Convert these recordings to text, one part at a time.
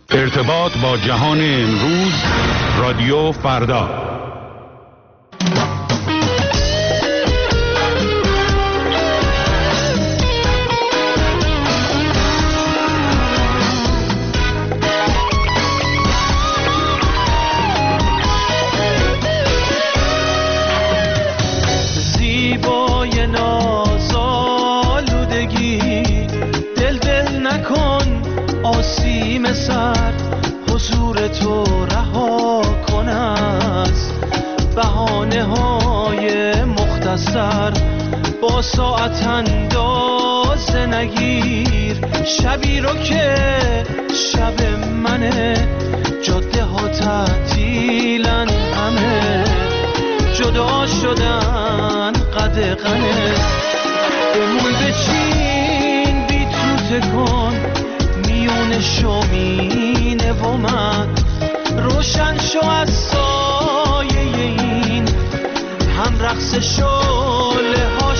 ارتباط با جهان امروز، رادیو فردا. زیبای نازآلودگی، دل نکن آسیم سر، حضور تو رها کن از بهانه های مختصر. با ساعت اندازه نگیر شبی رو که شب منه، جاده ها تعطیلن، همه جدا شدن قدغنه. بمون بچین بی توته کن میون شومینه و من، روشن شو از سایه این هم رقص شعله ها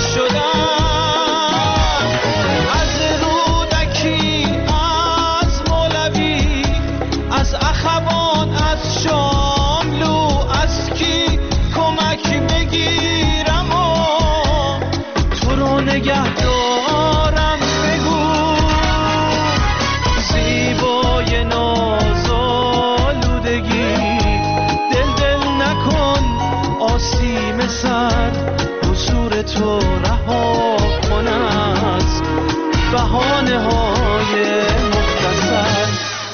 شدن. از رودکی، از مولوی، از اخوان، از شاملو، از کی کمک بگیرم و تو رو نگه دارم. بگو زیبای نازآلودگی، دل نکن آسیم سر، حضور تو رها کن از بهانه های مختصر.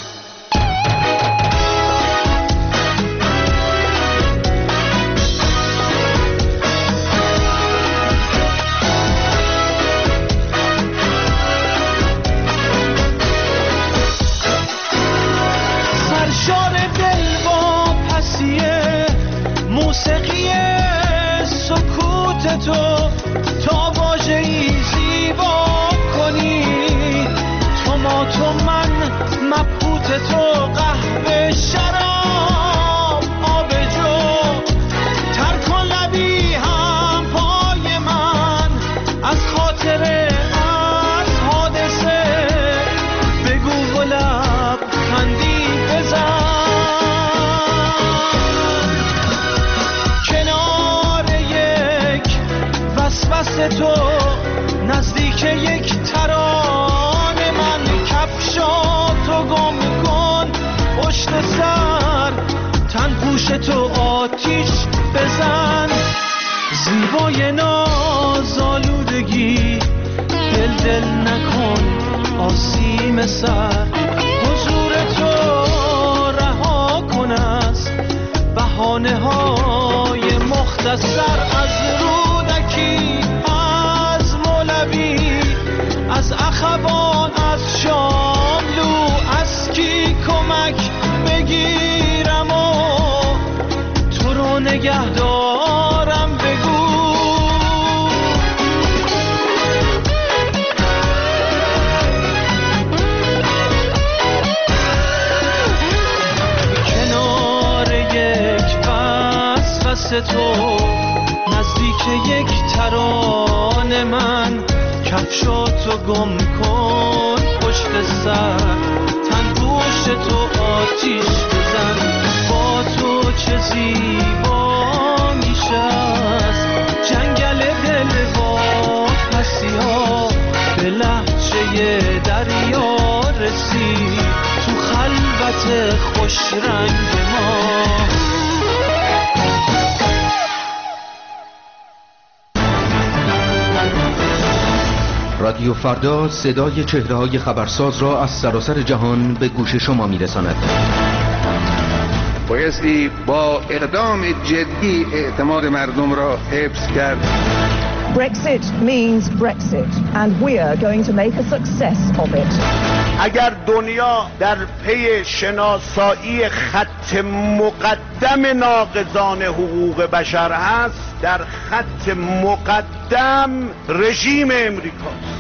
سرشار دل با پسیه موسیقی سکوت تو، تا واژه‌ای زیبا کنی تو ما تو من، مبهوت تو، قهوه شراب آب جو. تر کن لبی هم پای من از خاطره، از حادثه، بگو و لب خندی بزن. کنار یک وسوسه تو، نزدیک یک ترانه من، کفشاتو گم کن پشت سر، تن پوش تو آتیش بزن. زیبای نازآلودگی، دل نکن آسیم سر، حضور تو رها کن از بهانه های مختصر. از رودکی، از مولوی، از اخوان، از شاملو، از کی کمک بگیرم و تو رو نگه دارم. بگو کنار یک وسوسه تو، نزدیک یک ترانه من، کفشاتو گم کن پشت سر، تن پوش تو آتیش بزن. با تو چه زیبا میشه است جنگل دل با پسی ها، به لهجه دریا رسید تو خلوت خوش رنگ ما. رادیو فردا صدای چهره‌های خبرساز را از سراسر جهان به گوش شما می‌رساند. بایستی با اقدام جدی اعتماد مردم را حفظ کرد. Brexit means Brexit and we are going to make a success of it. اگر دنیا در پی شناسایی خط مقدم ناقضان حقوق بشر هست، در خط مقدم رژیم امریکاست.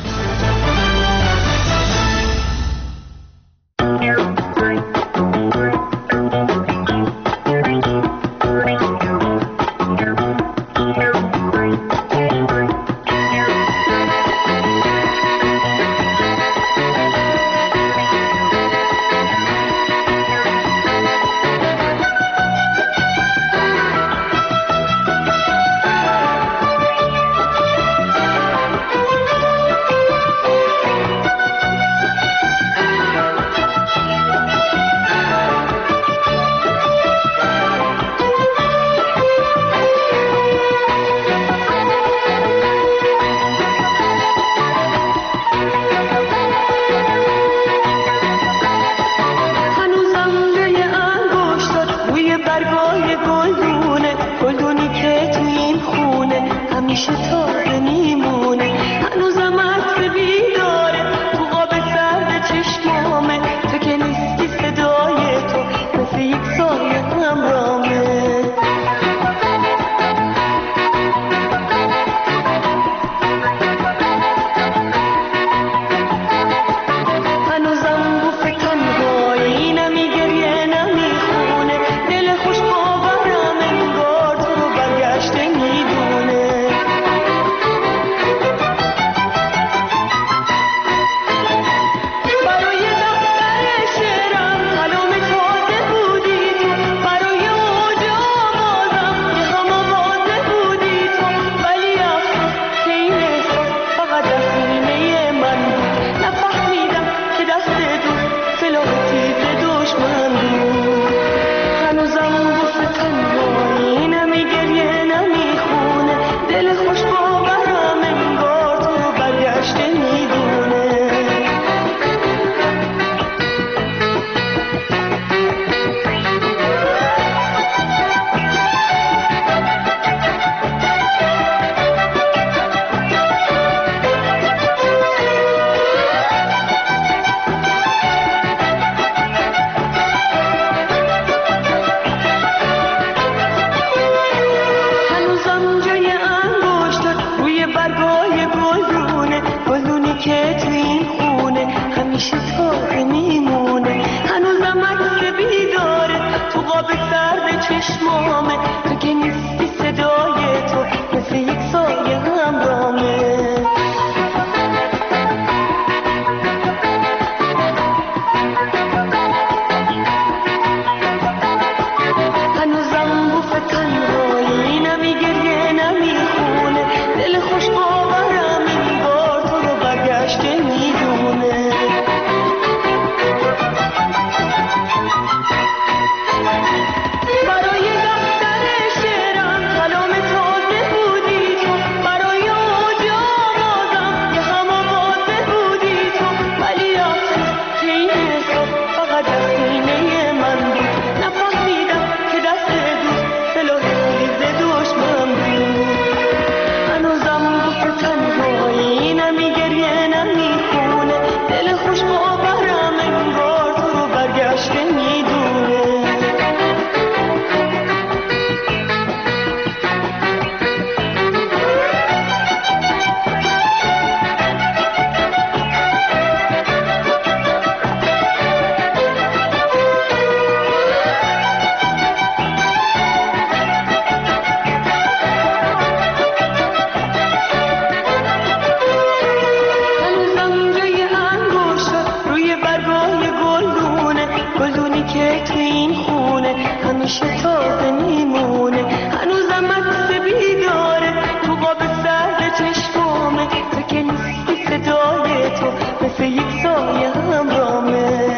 همیشه تازه میمونه، هنوزم عکس بیداره تو قاب سرد چشمامه، تو که نیستی صدای تو مثل یک سایه همرامه.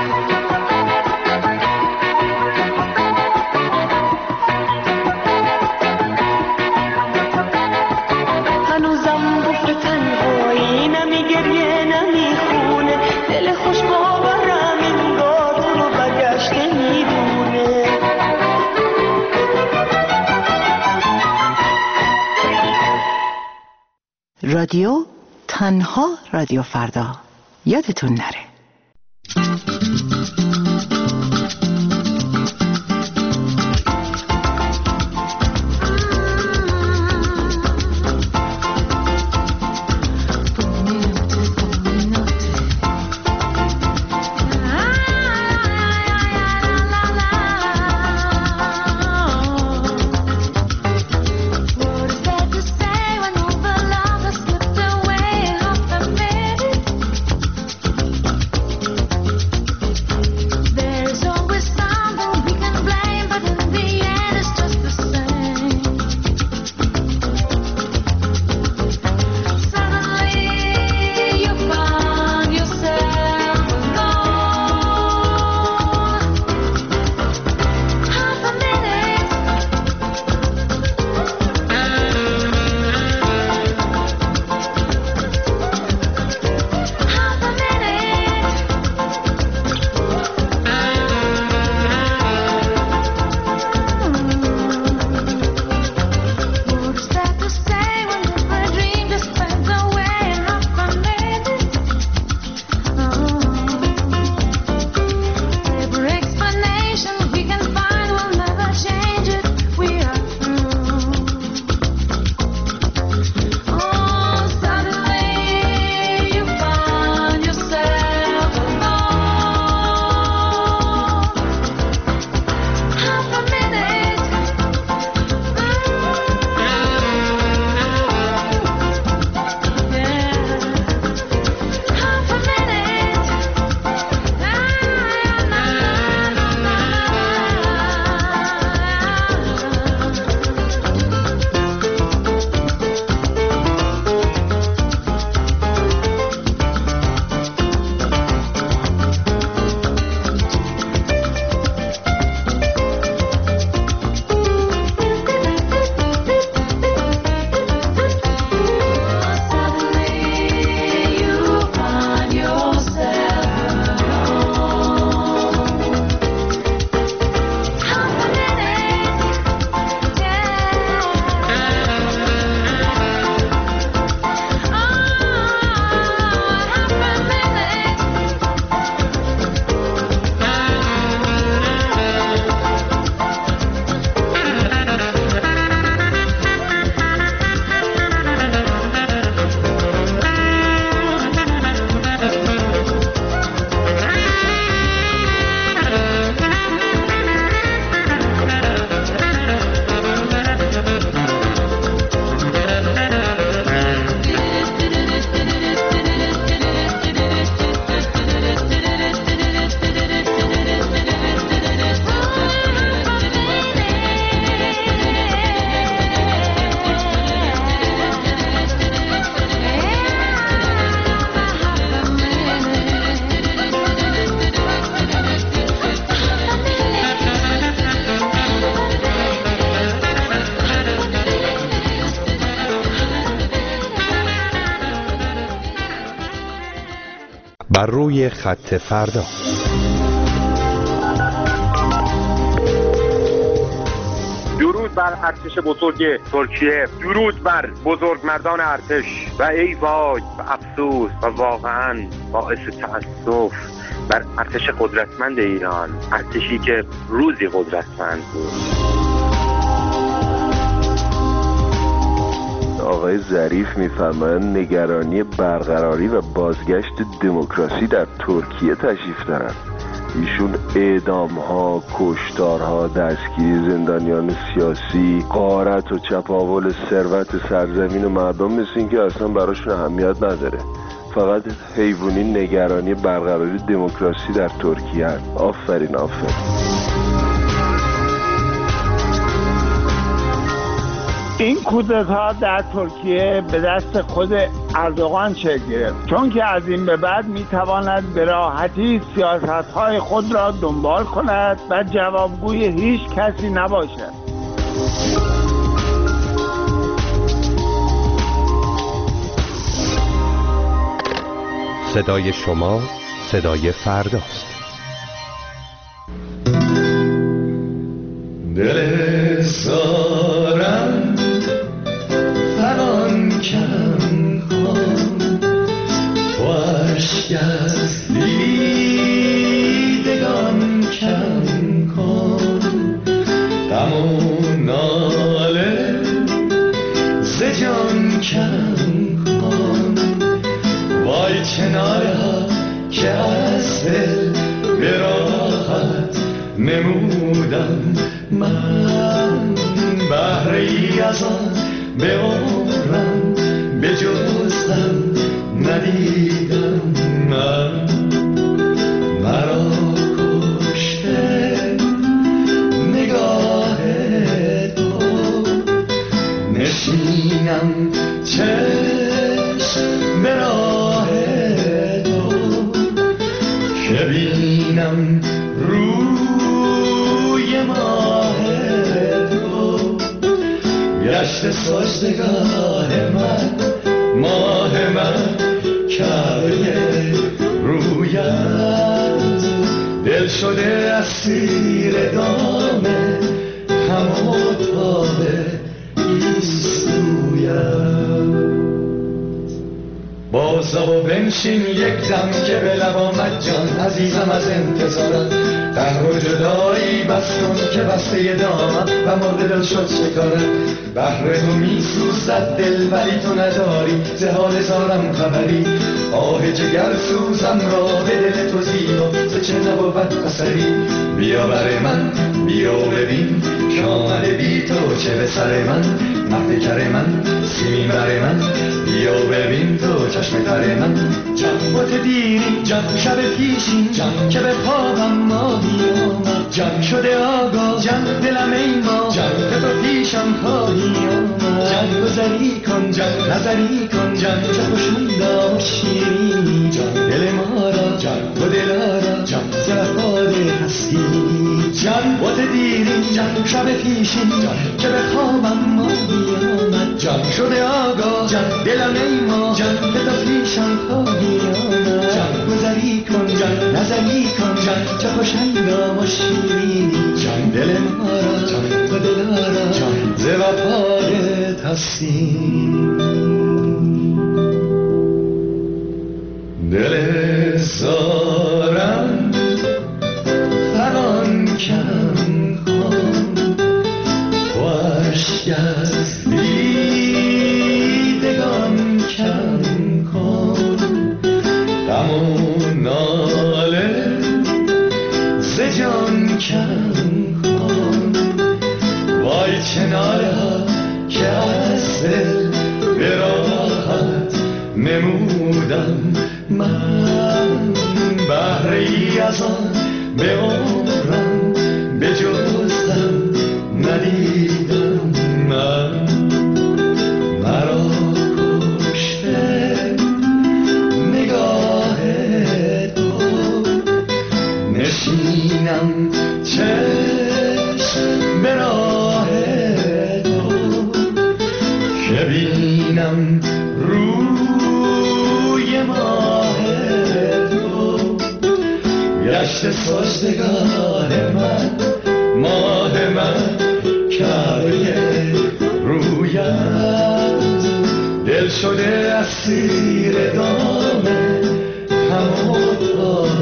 هنوزم بفر تنهایی، نمی گریه نمی خونه، دل خوش باورم انگار تو رو برگشته میدونه. رادیو تنها رادیو فردا، یادتون نره. بر روی خط فردا. درود بر ارتش بزرگ ترکیه، درود بر بزرگمردان ارتش و ای وای و افسوس و واقعا باعث تأسف بر ارتش قدرتمند ایران، ارتشی که روزی قدرتمند بود. آقای ظریف میفرمایند نگرانی برقراری و بازگشت دموکراسی در ترکیه تشریف دارند. ایشون اعدام‌ها، کشتارها، دستگیری زندانیان سیاسی، غارت و چپاول ثروت سرزمین مردم مثل این که اصلا براشون اهمیت نداره. فقط حیوانی نگرانی برقراری دموکراسی در ترکیه هست. آفرین آفرین. این کودتا در ترکیه به دست خود اردوغان شکل گرفت، چون که از این به بعد میتواند به راحتی سیاست‌های خود را دنبال کند و جوابگوی هیچ کسی نباشد. صدای شما صدای فرداست. دل زارم فران کن خوشگ از دیدگان کم کن غم و ناله ز جان کم کن وای کناره ها که از دل به راحت نمودم من بهره ای از آن به عمرم به جز غم ندیدم من مرا کشته نگاه تو نشینم چشم به راه تو که بینم روی ماه تو گشت سجدگاه من ماه من کعبه رویت دل شده اسیر دام غم و تاب ایستویت بازا و بنشین یک دم که به لب آمد جان عزیزم از انتظارت قهر و جدایی بس کن که بسته دامم و مرد دل شد شکارت بهر تو می سوزد دل ولی تو نداری ز حال زارم خبری آه جگر سوزم را به دل تو زیبا ز چه نبود اثری بیا بر من بیا ببین که آمده بی تو چه به سر من محتکر من سیمین بر من بیا ببین تو چشم تر من جان بوت دیرین جان شب پیشین جان که به خوابم ماهی آمد جان شده آگاه جان دلم ای ما جان که تو پیشم خواهی آمد جان گذری کن جان نظری کن جان چه خوشون دا و شیرینی جان دل ما را جان و دلارا جان زفاد هستی جان بوت دیرین جان شب پیشین جان که به خوابم ماهی آمد جان شده آگاه جان دلم ای ما جان که تو پیشم خواهی آمد جان گذری کن جان نظری کن جان چه خوشندام و شیرینی جان دل ما را جان و دلارا جان ز وفادت هستی دل زارم فران کن خوشگ از دیدگان کم کن غم و ناله ز جان کم کن وای کناره ها که از دل به راحت نمودم من بهره ای از آن به عمرم به جز غم ندیدم من مرا کشته نگاه تو نشینم چشم به راه تو که بینم روی ماه تو گشت سجدگاه من ماه من کعبه رویت دل شده اسیر دام غم و تاب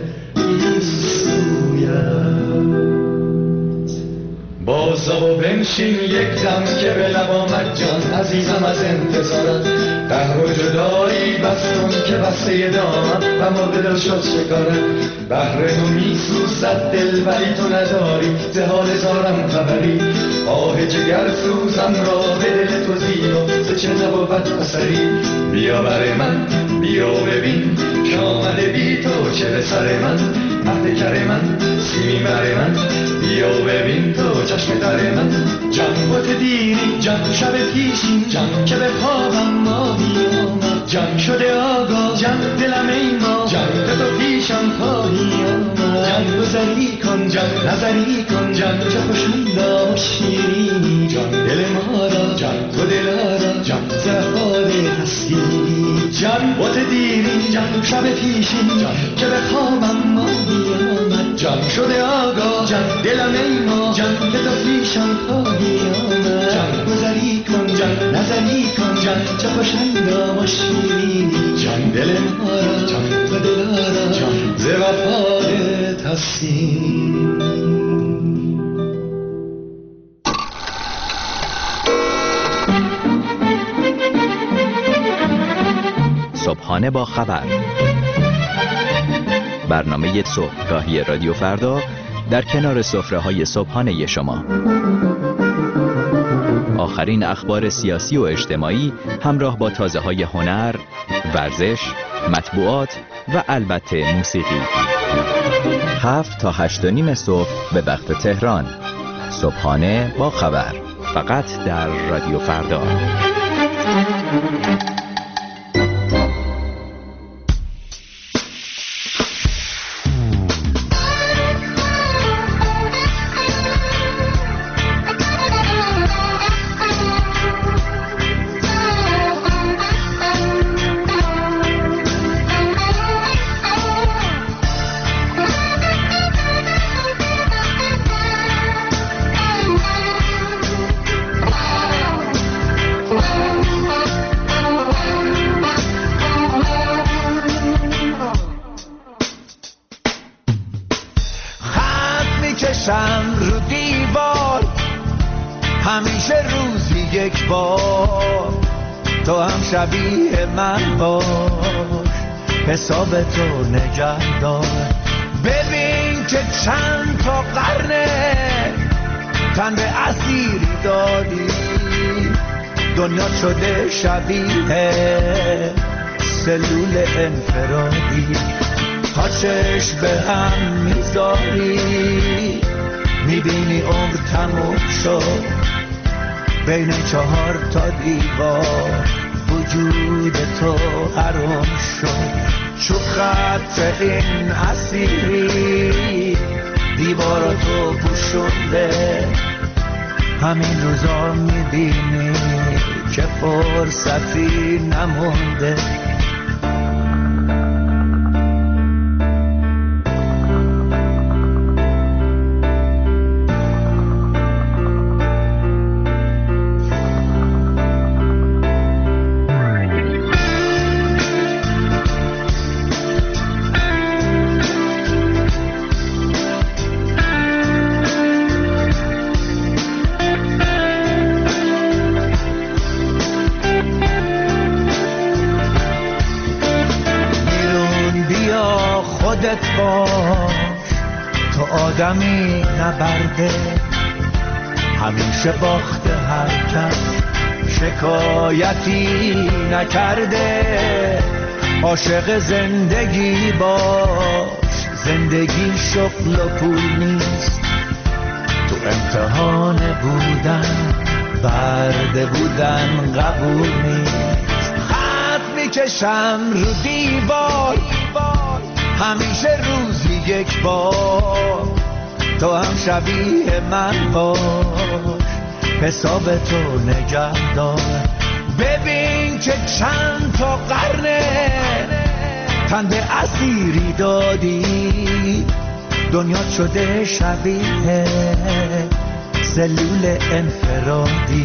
ایستویت بازا و بنشین یک دم که به لب آمد جان عزیزم از انتظارت قهر و جدایی بس کن که بسته دامم و مرد دل شد شکارت بهر تو می سوزد دل ولی تو نداری ز حال زارم خبری آه جگر سوزم را به دل تو زیبا ز چه نبود اثری بیا بر من بیا ببین که آمده بی تو چه به سر من محتکر من سیمین بر من بیا ببین تو چشم چشم در من جان بوت دیری جان شب پیشین جان که به خوابم ماهی آمد جان شده آگاه جان دلم ای ما جان تو پیشم خواهی آمد جان گذری کن جان نظری کن جان چه خوشویدا و شیرینی جان دل ما را جان تو دلارا جان زهاده هستی جان بوت دیری جان شب پیشین جان که به خوابم ماهی آمد جان شده آگاه جان دلم ای ما جان که تو پیشم خواهی آمد جان گذری کن جان نظری کن جان چه خوشایدا و شیرینی جان دل ما را جان تو دلارا جان ز وفادت هستی. صبحانه با خبر، برنامه صبحگاهی رادیو فردا در کنار سفره‌های صبحانه شما. آخرین اخبار سیاسی و اجتماعی همراه با تازه‌های هنر، ورزش، مطبوعات و البته موسیقی. 7 تا 8:30 صبح به وقت تهران. صبحانه با خبر، فقط در رادیو فردا. رو دیوار همیشه روزی یک بار، تو هم شبیه من باش، حساب تو نگه دار. ببین که چند تا قرنه تن به اسیری دادی، دنیا شده شبیه سلول انفرادی. تا چشم به هم میذاری میبینی عمر تموم شد، بین 4 تا دیوار وجود تو حرام شد. چو خط این اسیری دیواراتو پوشونده، همین روزا میبینی که فرصتی نمونده. تو آدمی نبرده، همیشه باخته هر کس، شکایتی نکرده. عاشق زندگی باش، زندگی شغل و پول نیست. تو امتحان بودن برده بودن قبول نیست. خط میکشم رو دیوار همیشه روزی یک بار، تو هم شبیه من باش، حساب تو نگه دار. ببین که چند تا قرنه تن به اسیری دادی، دنیا شده شبیه سلول انفرادی.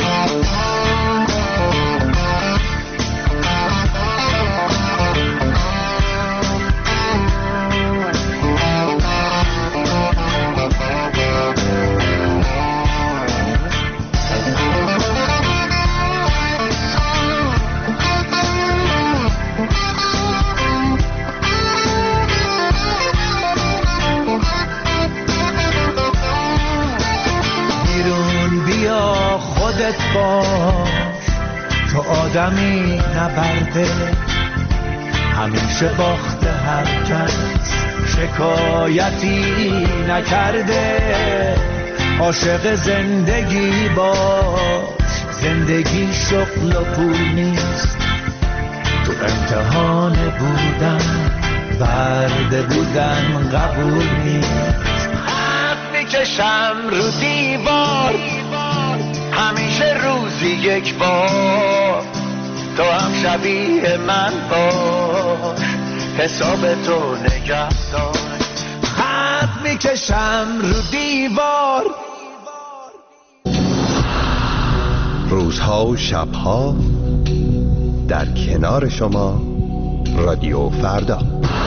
باش، تو آدمی نبرده، همیشه باخته هر کس، شکایتی نکرده. عاشق زندگی باش، زندگی شغل و پول نیست، تو امتحان بودن برده بودن قبول نیست. خط میکشم رو دیوار همیشه روزی یک بار، تو هم شبیه من باش، حساب تو نگه دار. خط میکشم رو دیوار. روزها و شبها در کنار شما رادیو فردا.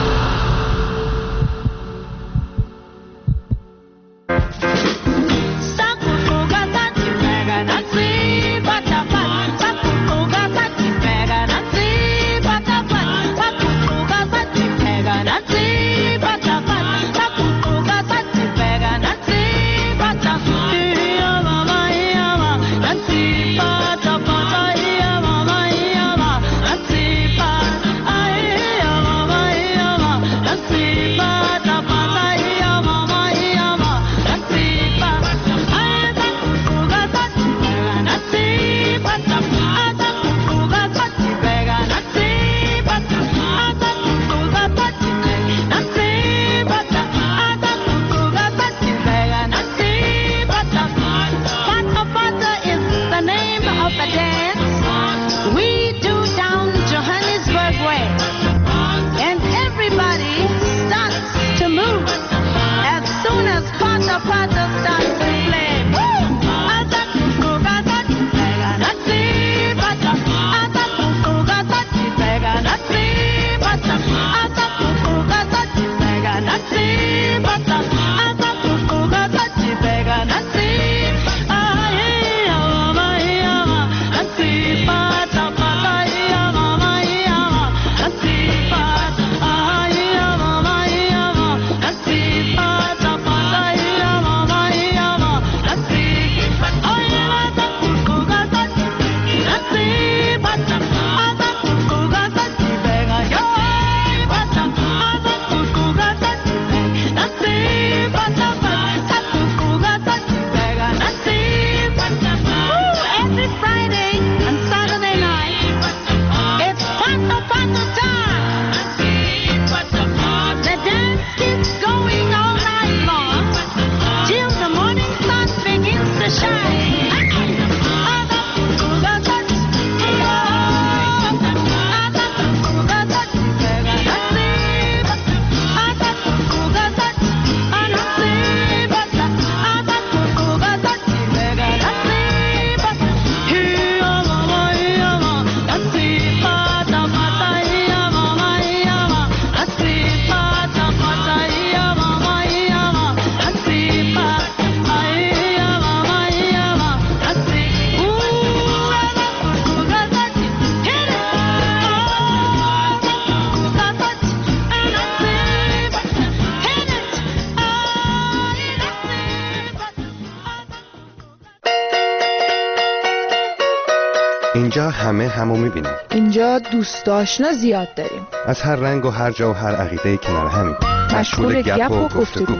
اینجا همه همو میبینیم. اینجا دوست آشنا زیاد داریم. از هر رنگ و هر جا و هر عقیده کنار همین. مشغول گپ و گفتگو.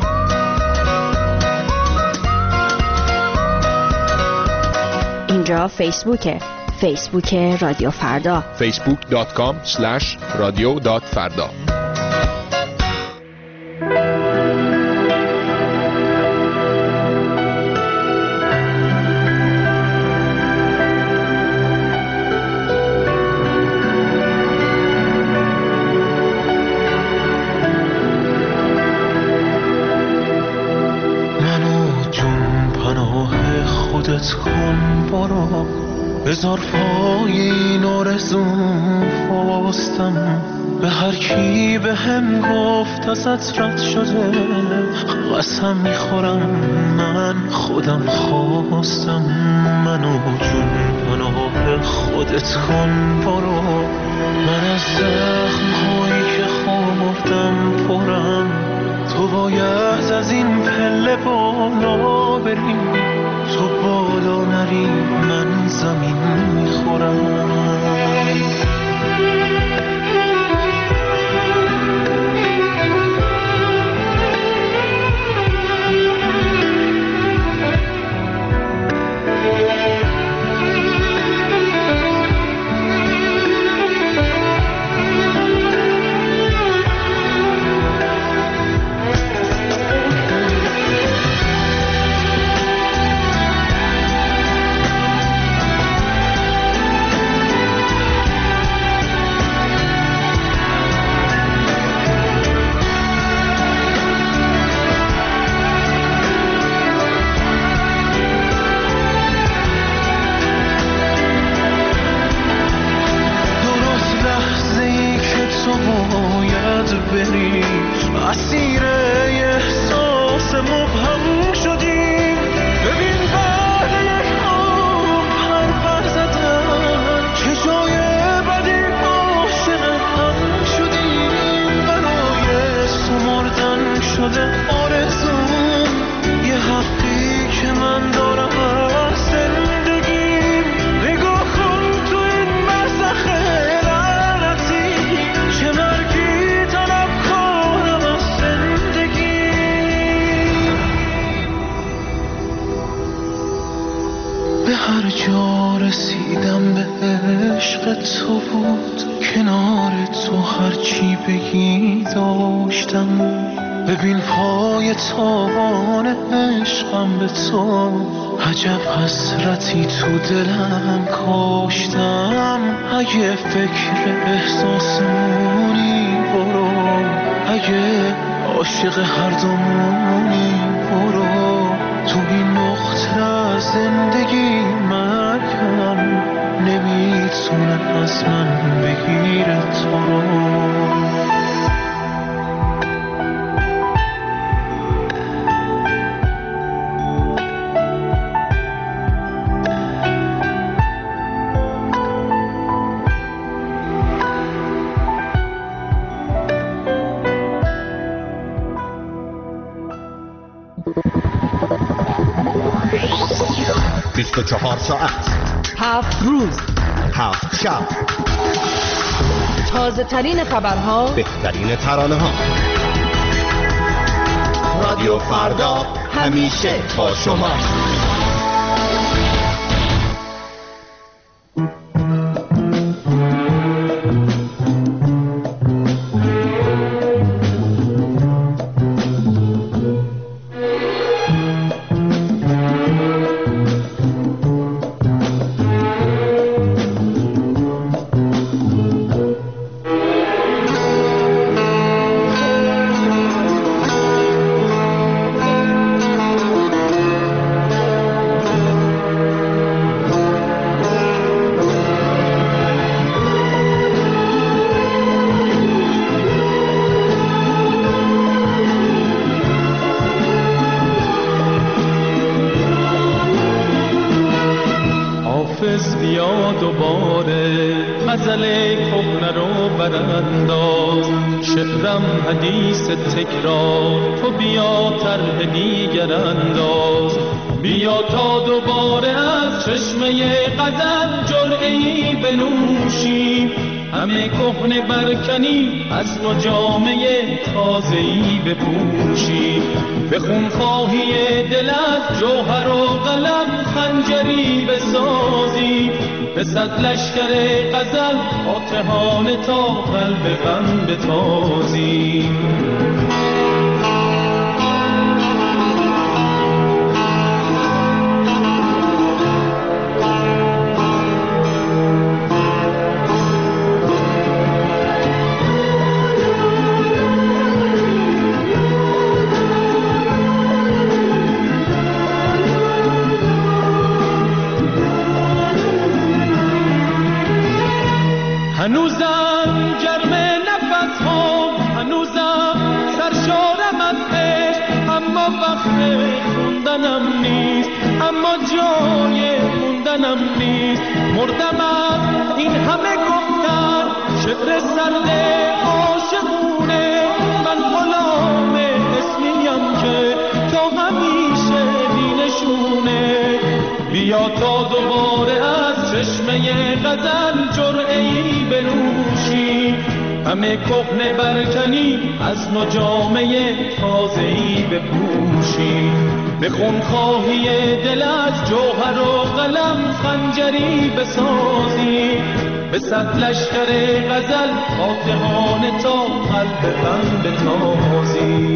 اینجا فیسبوکه. فیسبوک رادیو فردا. facebook.com/radio.farda. بذار پای این آرزوم فاستم، به هر کی به هم گفت ازت رد شده، قسم میخورم من خودم خواستم. منو جون پناه خودت کن برو، من از زخم‌هایی که خوردم پرم، تو باید از این پله بالا بری، تو بالا نری من زمین میخورم. همه آرزوم یه حقی که من دارم از زندگیم. نگاه کن تو این برزخ لعنتی چه مرگی طلب کنم از زندگی. به هر جا رسیدم به عشق تو بود، کنار تو هرچی بگی داشتم. ببین پای تابان عشقم به تو، عجب حسرتی تو دلم کاشتم. اگه فکر احساسمونی برو، اگه عاشق هر دومونی برو. تو این نقطه از زندگی مرگم نمیتونه از من بگیره تو رو. بیست و 24 ساعت، 7 روز، 7 شب، تازه ترین خبرها، بهترین ترانه ها. رادیو فردا همیشه با شما. حافظ بیا دوباره غزل کهنه رو برانداز. شعرم حدیث تکرار، تو بیا طرح دیگر انداز. بیا تا دوباره از چشمه غزل جرعه‌ای بنوشیم. همه کهنه برکنی از نو جامه تازه‌ای بپوشیم. به خونخواهی دل از جوهر و قلم خنجری بسازیم. به صد لشکر غزل فاتحانه تا قلب غم بتازیم. هنوزم گرم نفس ها، هنوزم سرشارم از عشق. اما وقت خوندنم نیست، اما جای موندنم نیست. مردم از این همه گفتن شعر سرد عاشقونه. من غلام اسمیم که تا همیشه بینشونه. بیا تا دوباره از چشمه غزل جرعه‌ای بنوشی. همه کهنه برکنی از نو جامه تازه‌ای بپوشی. به خونخواهی دل از جوهر و قلم خنجری بسازی. به صد لشکر غزل فاتحانه تا قلب غم بتازی.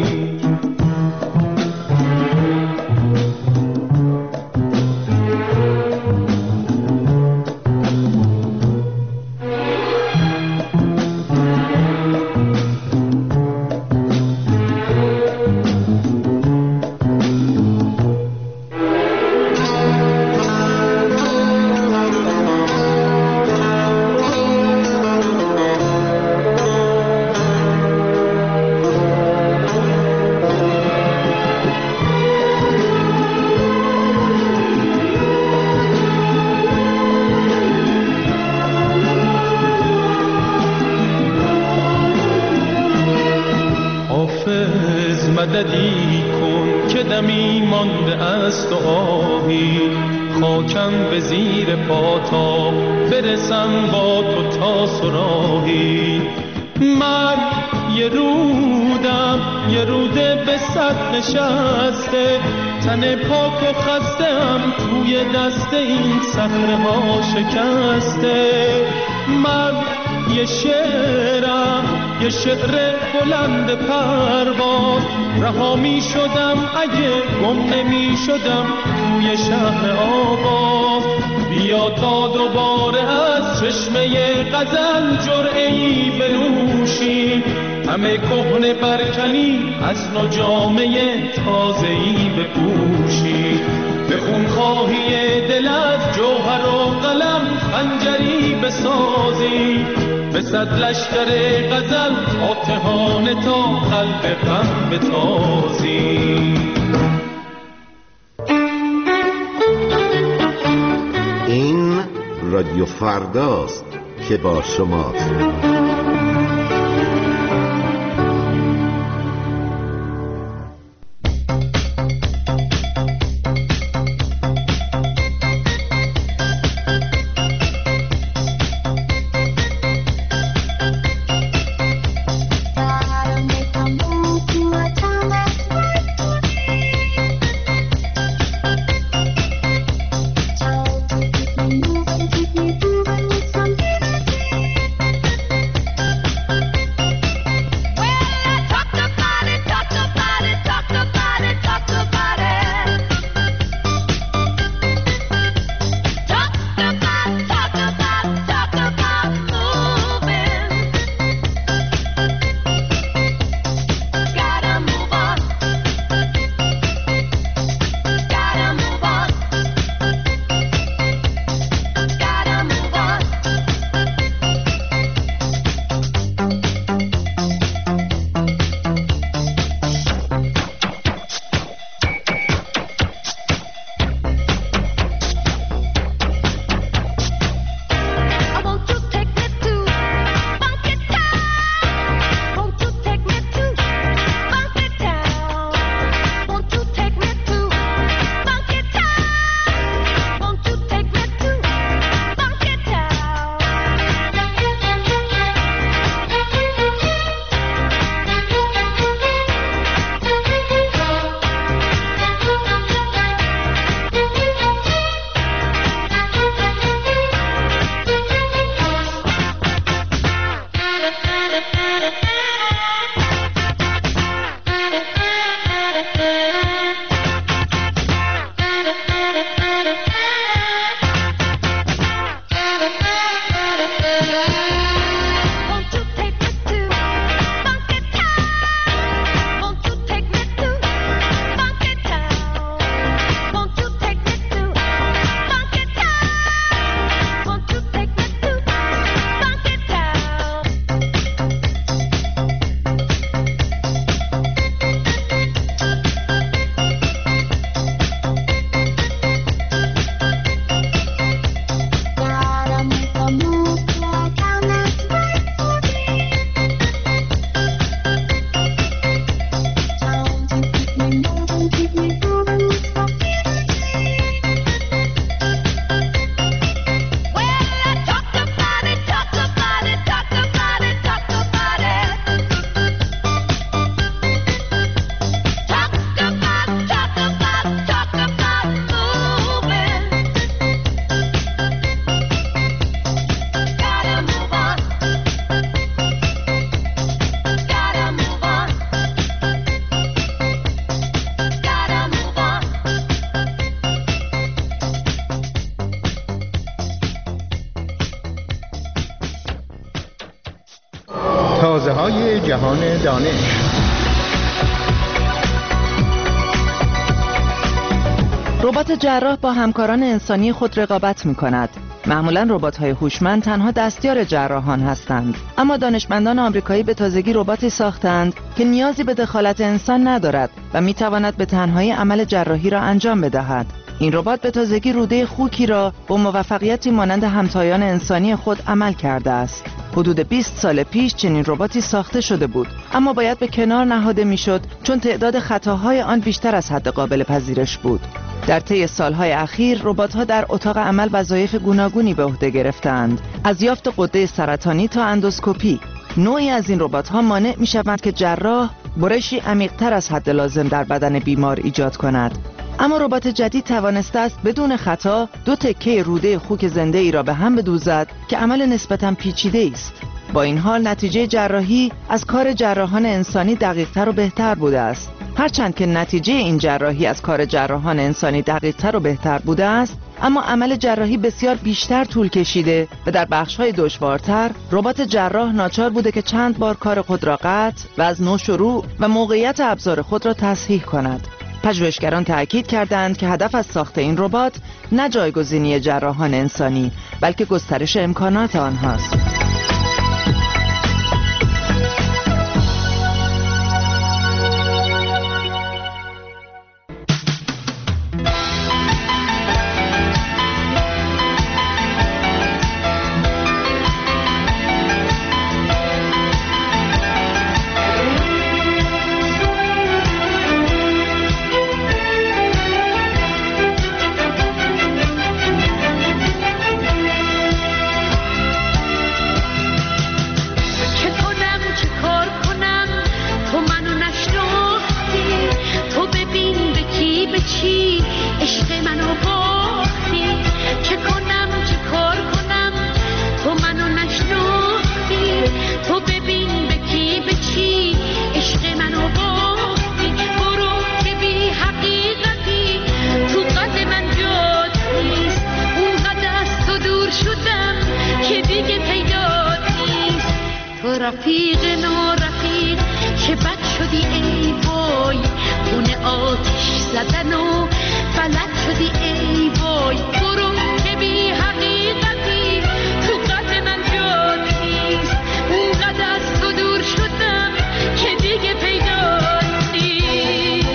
سری کن که دمی مانده است و آهی، خاکم به زیر پا تا برسم با تو تا سراهی. من یه رودم، یه روده به صد نشسته، تن پاک و خستم توی دست این صخره ها شکسته. من یه شعرم، یه شعر بلند پرواز، رها می شدم اگه گم نمی شدم توی شهر آواز. بیا تا دوباره از چشمه غزل جرعه‌ای بنوشیم، همه کهنه برکنی از نو جامه تازه‌ای بپوشیم. به خونخواهی دل از جوهر و قلم خنجری بسازیم، به صد لشکر غزل فاتحانه تا قلب غم بتازیم. این رادیو فرداست که با شماست. تازه‌های جهان دانش. ربات جراح با همکاران انسانی خود رقابت می‌کند. معمولاً ربات‌های هوشمند تنها دستیار جراحان هستند، اما دانشمندان آمریکایی به تازگی رباتی ساختند که نیازی به دخالت انسان ندارد و می‌تواند به تنهایی عمل جراحی را انجام بدهد. این ربات به تازگی روده خوکی را با موفقیتی مانند همتایان انسانی خود عمل کرده است. حدود 20 سال پیش چنین رباتی ساخته شده بود، اما باید به کنار نهاده میشد چون تعداد خطاهای آن بیشتر از حد قابل پذیرش بود. در طی سالهای اخیر ربات‌ها در اتاق عمل وظایف گوناگونی به عهده گرفتند، از یافت غده سرطانی تا اندوسکوپی. نوعی از این ربات‌ها مانع می‌شوند که جراح برشی عمیق‌تر از حد لازم در بدن بیمار ایجاد کند. اما ربات جدید توانسته است بدون خطا 2 تکه روده خوک زنده ای را به هم بدوزد که عمل نسبتاً پیچیده است. با این حال نتیجه جراحی از کار جراحان انسانی دقیق‌تر و بهتر بوده است. هرچند که نتیجه این جراحی از کار جراحان انسانی دقیق‌تر و بهتر بوده است، اما عمل جراحی بسیار بیشتر طول کشیده و در بخش‌های دشوارتر ربات جراح ناچار بوده که چند بار کار خود را قطع و از نو شروع و موقعیت ابزار خود را تصحیح کند. پژوهشگران تأکید کردند که هدف از ساخت این ربات نه جایگزینی جراحان انسانی، بلکه گسترش امکانات آنهاست. رفیق نارفیق چه بد شدی ای وای، خونه آتش زدن و فلک شدی ای وای. برو که بی حقیقتی تو قلب من جات نیست، اونقدر از تو دور شدم که دیگه پیدات نیست.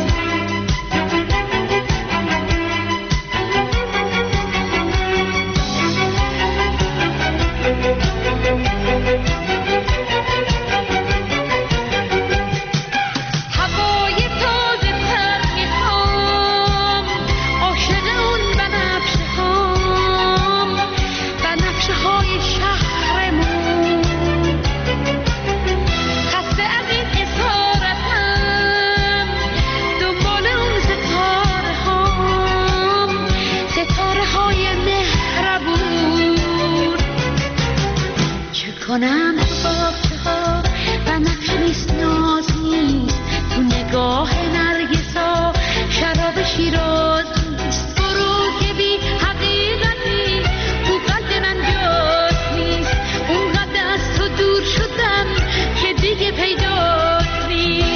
کنم باغچه ها و نقش نیست ناز نیست، تو نگاه نرگسا شراب شیراز نیست. برو که بی حقیقتی تو قلب من جات نیست، اونقدر از تو دور شدم که دیگه پیدات نیست.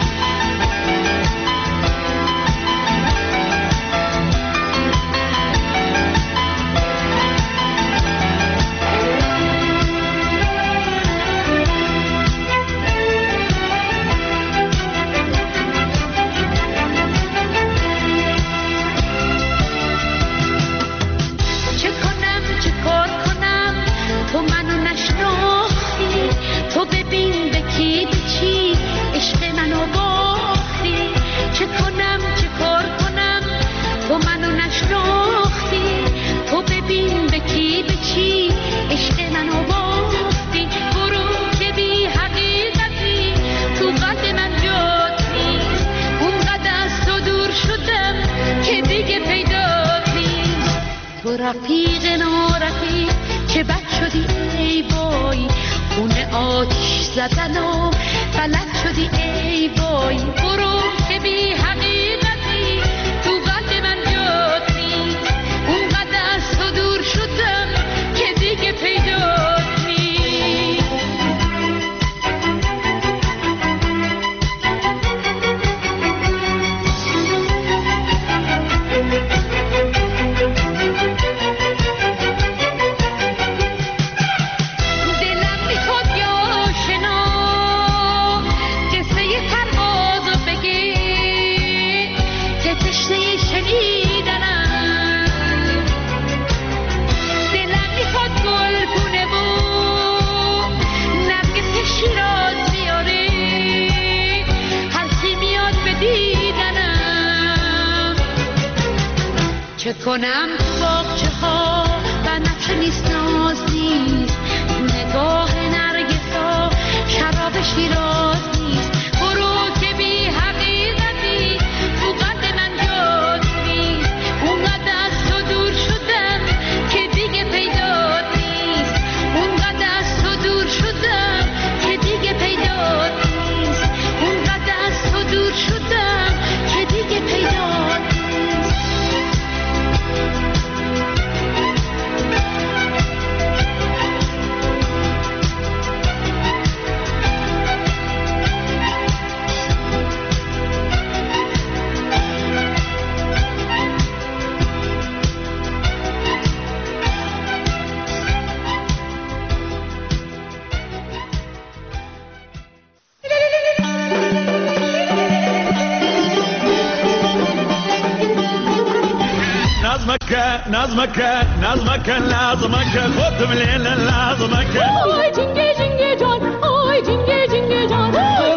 تو ببین به کی به چی عشق منو باختی، چه کنم چه کار کنم تو منو نشناختی. تو ببین به کی به چی عشق منو باختی. برو که بی حقیقتی تو قلب من جات نیست، اونقدر از تو دور شدم که دیگه پیدات نیست. تو رفیق نارفیق چه بد شدی ای وای، خونه آتش زدن و فلک شدی ای وای. برو که بی حقیقتی تو قلب من جات نیست، اونقدر از تو دور شدم که دیگه پیدات نیست. قصه پرواز و بگیر چه کنم تو باغچه ها و نقشه نیست ناز نیست، تو نگاه نرگسا شراب شیراز نیست. برو که بی حقیقتی تو قلب من جاد نیست، اونقدر از تو دور شدم که دیگه پیدات نیست، اونقدر از تو دور شدم که دیگه پیدات نیست، اونقدر از تو دور شدم که دیگه پیدات نیست. نظمك لازمك خد من الليل لازمك آی جنگه جنگه جان آی جنگه جنگه جان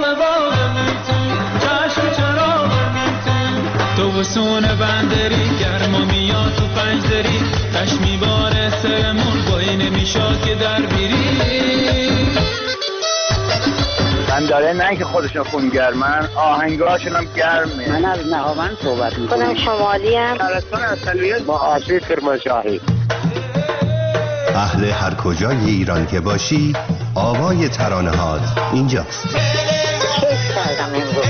چشم چراغ تو وسون بندری گرما میاد تو پنجدری تش میباره سرمون بایی نمیشاد که در بیری من داره نه که خودشون خونگرمن آهنگاشون هم گرمه. من از نهاوند صحبت میکنم. خودم شمالی هم ترستان اصلیت با آسی کرمانشاهی. اهل هر کجای ایران که باشی آوای ترانه هات اینجاست. کیف کردم امروز.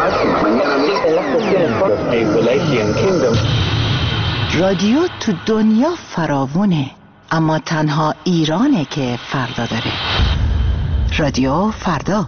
رادیو تو دنیا فراوونه، اما تنها ایرانه که فردا داره. رادیو فردا.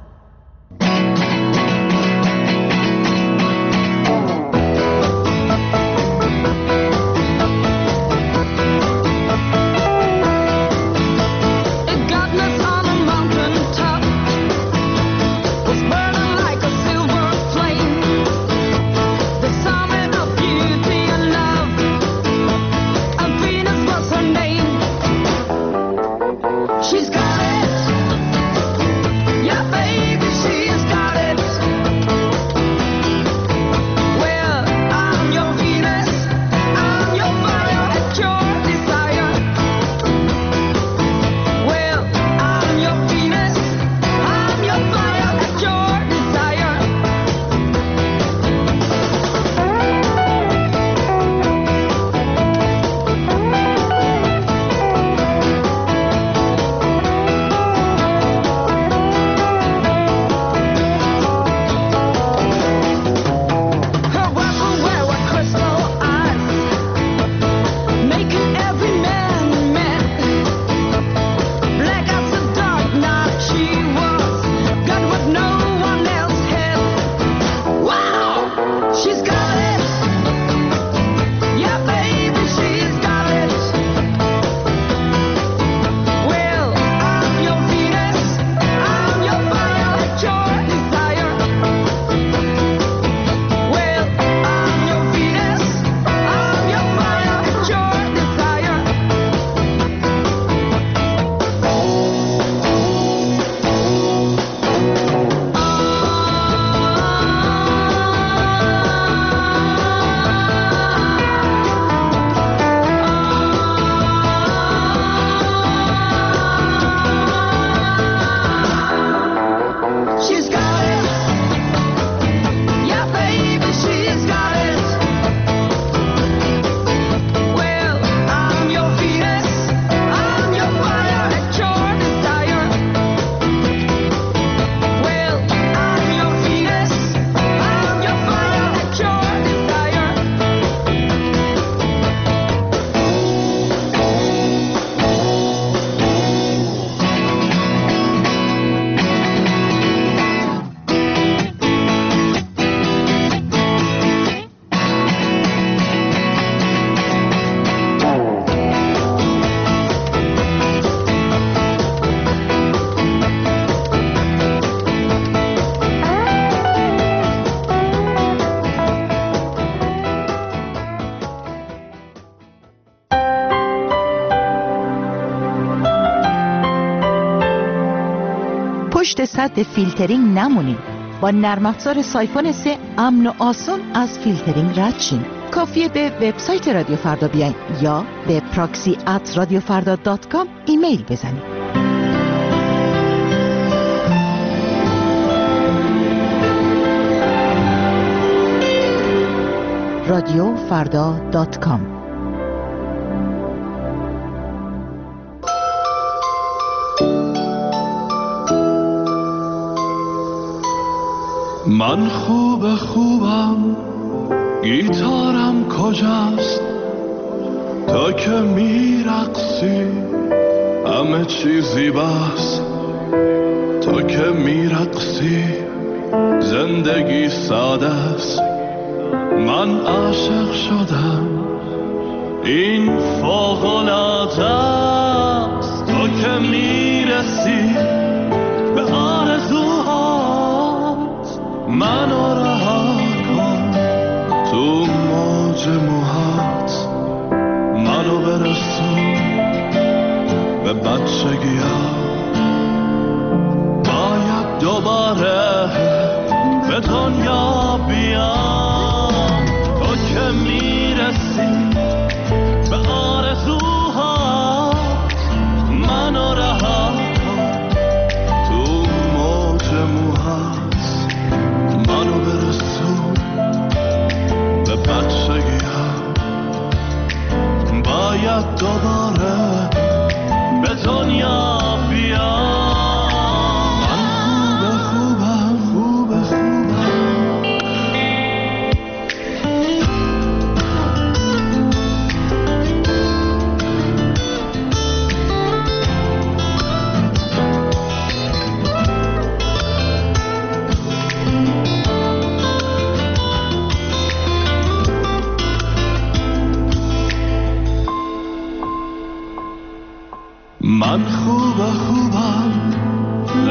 پشت سد فیلترینگ نمونید. با نرم افزار سایفون 3 امن و آسان از فیلترینگ رد شین. کافیه به وبسایت رادیو فردا بیاین یا به proxy@radiofarda.com ایمیل بزنید. radiofarda.com. من خوبم گیتارم کجاست تا که میرقصی همه چیزی بس تا که میرقصی زندگی ساده است من عاشق شدم این فوق‌العاده است تا که میرسی به آرزوهات منو رها کن تو موج موهات منو برسون به بچگی‌ها باید دوباره به دنیا بیام تو که میرسی به آرزوهات منو رها کن تو موج موهات منو برسون به بچگی‌ها باید دوباره به دنیا بیام من خوبم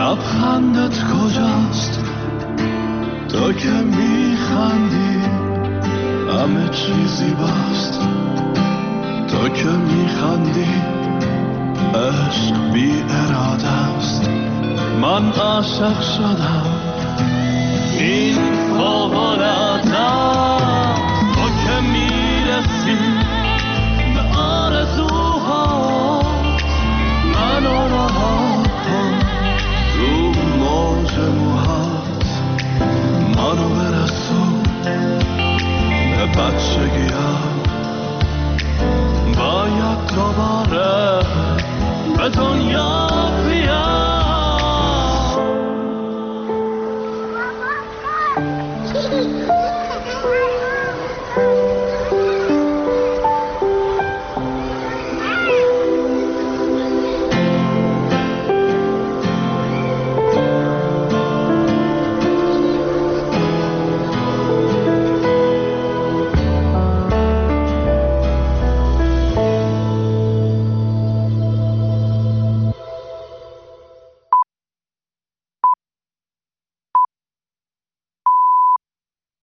لبخندت کجاست؟ تو که میخندی همه چیزی باست. تو که میخندی عشق بی اراده است. من عاشق شدم این فوق‌العاده است. تو که میرسی به آرزوها منو رها کن رو موج موهات. منو برسون به بچگیم. باید دوباره به دنیا